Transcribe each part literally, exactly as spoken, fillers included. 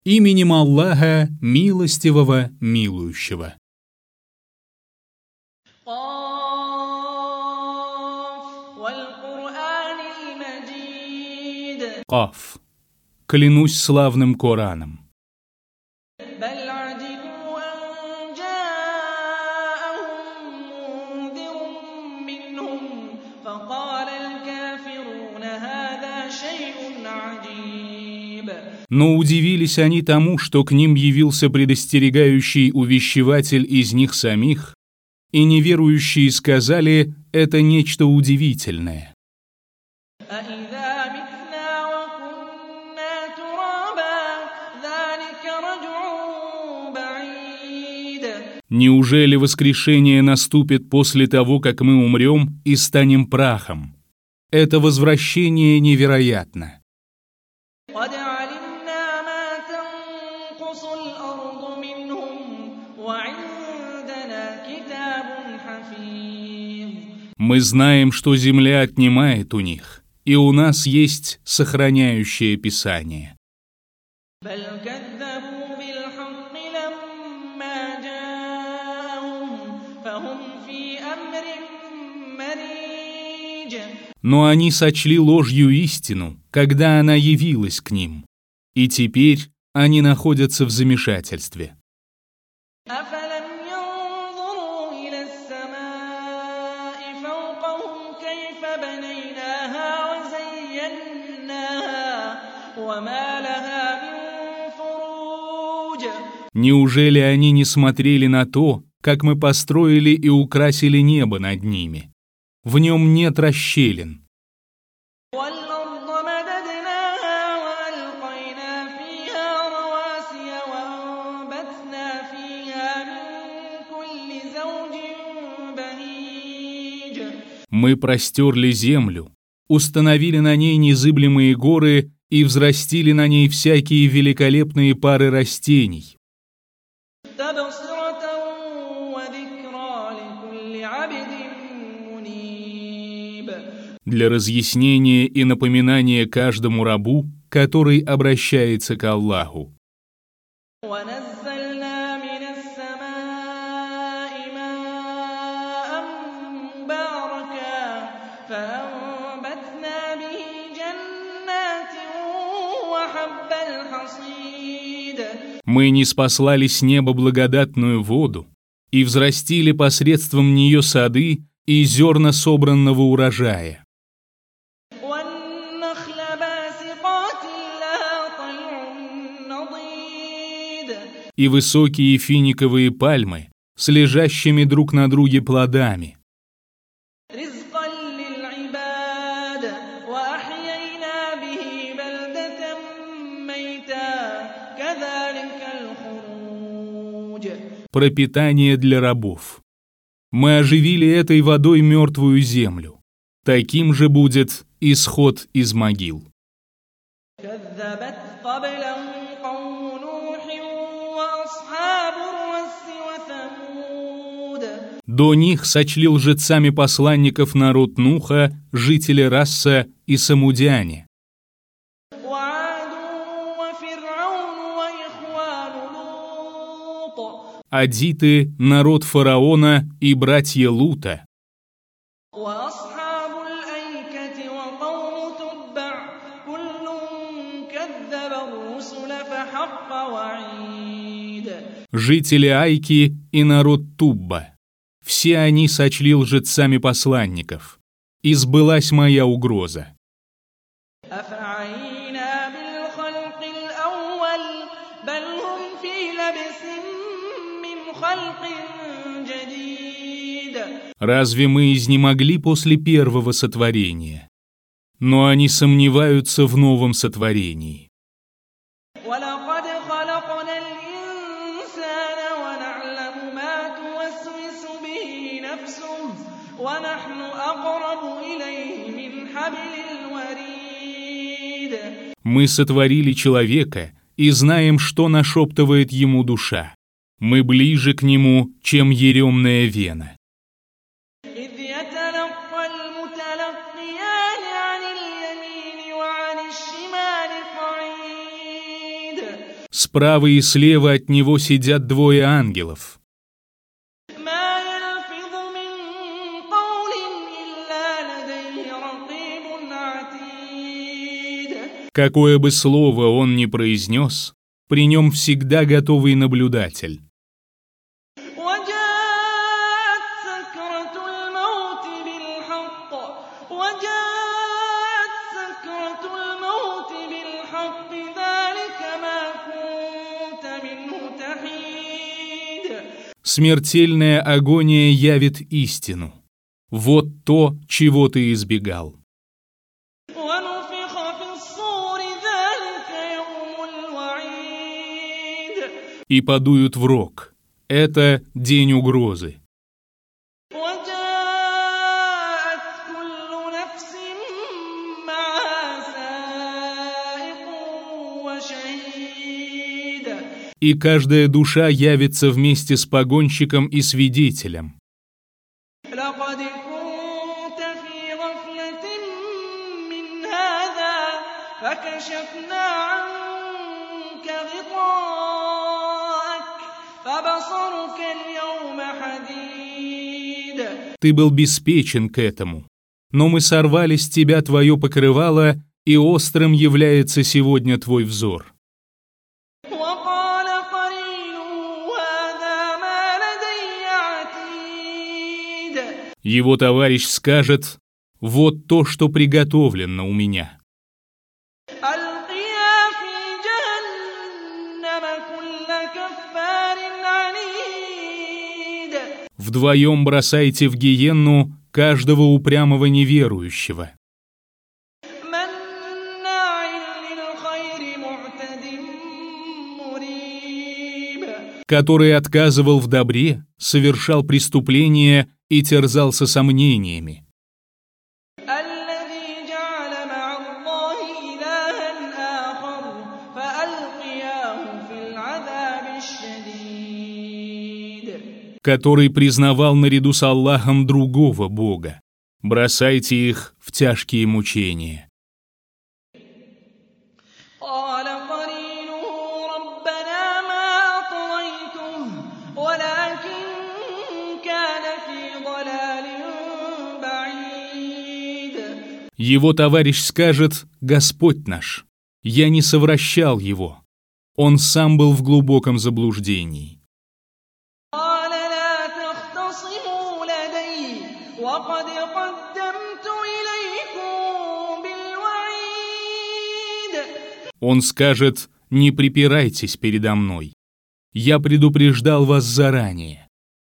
Именем Аллаха, милостивого, милующего. Каф. Клянусь славным Кораном. Но удивились они тому, что к ним явился предостерегающий увещеватель из них самих, и неверующие сказали: это нечто удивительное. Неужели воскрешение наступит после того, как мы умрем и станем прахом? Это возвращение невероятно. Мы знаем, что земля отнимает у них, и у нас есть сохраняющее Писание. Но они сочли ложью истину, когда она явилась к ним, и теперь они находятся в замешательстве. Неужели они не смотрели на то, как мы построили и украсили небо над ними? В нем нет расщелин. Мы простерли землю, установили на ней незыблемые горы и взрастили на ней всякие великолепные пары растений. Для разъяснения и напоминания каждому рабу, который обращается к Аллаху. Мы ниспослали с неба благодатную воду и взрастили посредством нее сады и зерна собранного урожая. И высокие финиковые пальмы с лежащими друг на друге плодами. Пропитание для рабов. Мы оживили этой водой мертвую землю. Таким же будет исход из могил. До них сочли лжецами посланников народ Нуха, жители Расса и самудяне. Адиты, народ фараона и братья Лута. Жители Айки и народ Тубба. Все они сочли лжецами посланников. И сбылась моя угроза. Разве мы изнемогли после первого сотворения? Но они сомневаются в новом сотворении. Мы сотворили человека и знаем, что нашептывает ему душа. Мы ближе к нему, чем еремная вена. Справа и слева от него сидят двое ангелов. Какое бы слово он ни произнес, при нем всегда готовый наблюдатель. Смертельная агония явит истину. Вот то, чего ты избегал. И подуют в рог. Это день угрозы. И каждая душа явится вместе с погонщиком и свидетелем. Ты был беспечен к этому, но мы сорвали с тебя твое покрывало, и острым является сегодня твой взор. Его товарищ скажет: вот то, что приготовлено у меня. Вдвоем бросайте в гиенну каждого упрямого неверующего, который отказывал в добре, совершал преступления и терзался сомнениями, который признавал наряду с Аллахом другого Бога. Бросайте их в тяжкие мучения. Его товарищ скажет: Господь наш, я не совращал его. Он сам был в глубоком заблуждении. Он скажет: не припирайтесь передо мной. Я предупреждал вас заранее.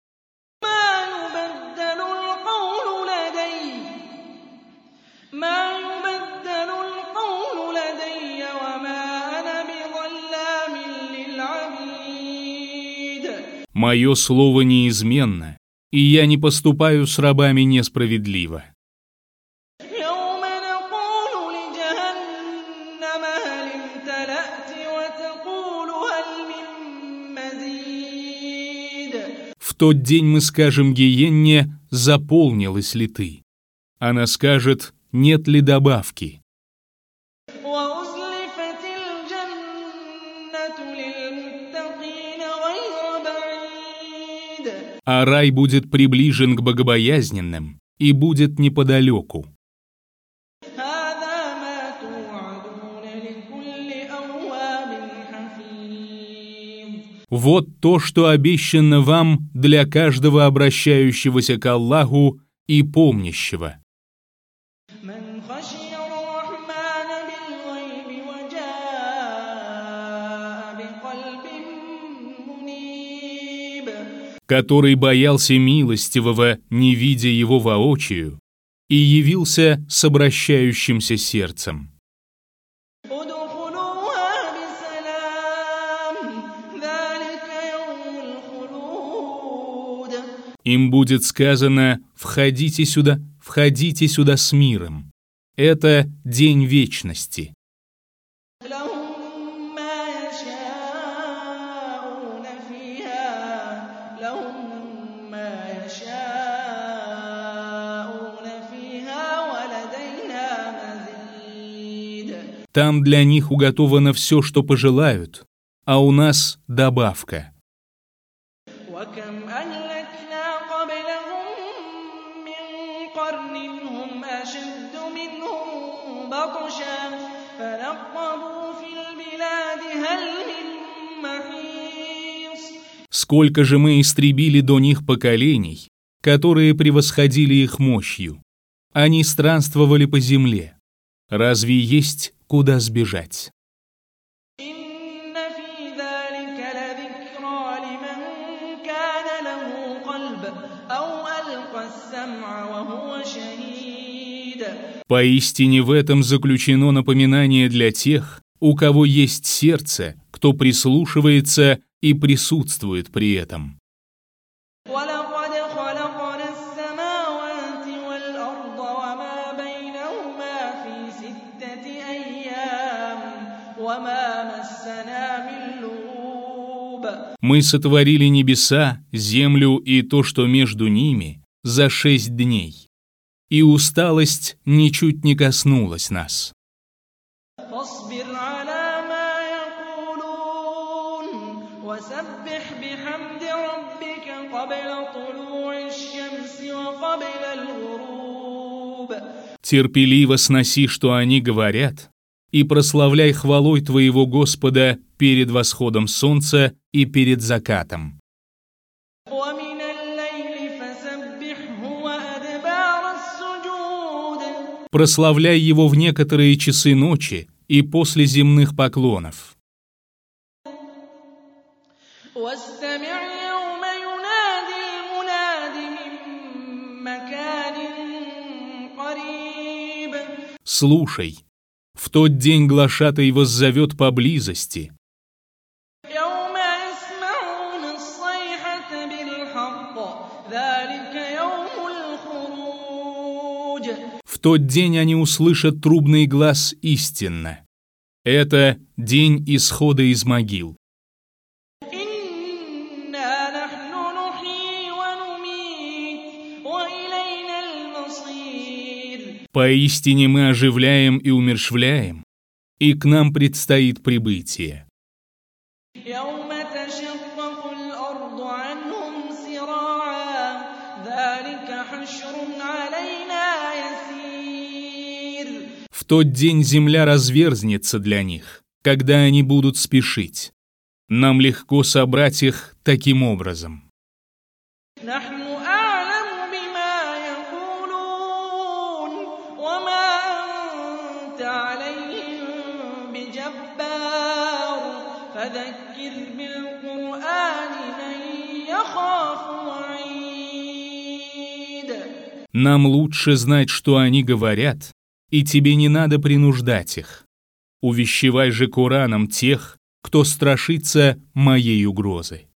Мое слово неизменно, и я не поступаю с рабами несправедливо. В тот день мы скажем гиенне: заполнилась ли ты? Она скажет: нет ли добавки? А рай будет приближен к богобоязненным и будет неподалеку. Вот то, что обещано вам для каждого обращающегося к Аллаху и помнящего. Который боялся милостивого, не видя его воочию, и явился с обращающимся сердцем. Им будет сказано: входите сюда, входите сюда с миром. Это день вечности. Там для них уготовано все, что пожелают, а у нас добавка. Сколько же мы истребили до них поколений, которые превосходили их мощью. Они странствовали по земле. Разве есть куда сбежать? Поистине в этом заключено напоминание для тех, у кого есть сердце, кто прислушивается и присутствует при этом. Мы сотворили небеса, землю и то, что между ними, за шесть дней, и усталость ничуть не коснулась нас. Терпеливо сноси, что они говорят, и прославляй хвалой твоего Господа перед восходом солнца и перед закатом. Прославляй его в некоторые часы ночи и после земных поклонов. Слушай, в тот день глашатай воззовет поблизости. В тот день они услышат трубный глас истинно. Это день исхода из могил. Поистине мы оживляем и умерщвляем, и к нам предстоит прибытие. В тот день земля разверзнется для них, когда они будут спешить. Нам легко собрать их таким образом. Нам лучше знать, что они говорят, и тебе не надо принуждать их. Увещевай же Кораном тех, кто страшится моей угрозы.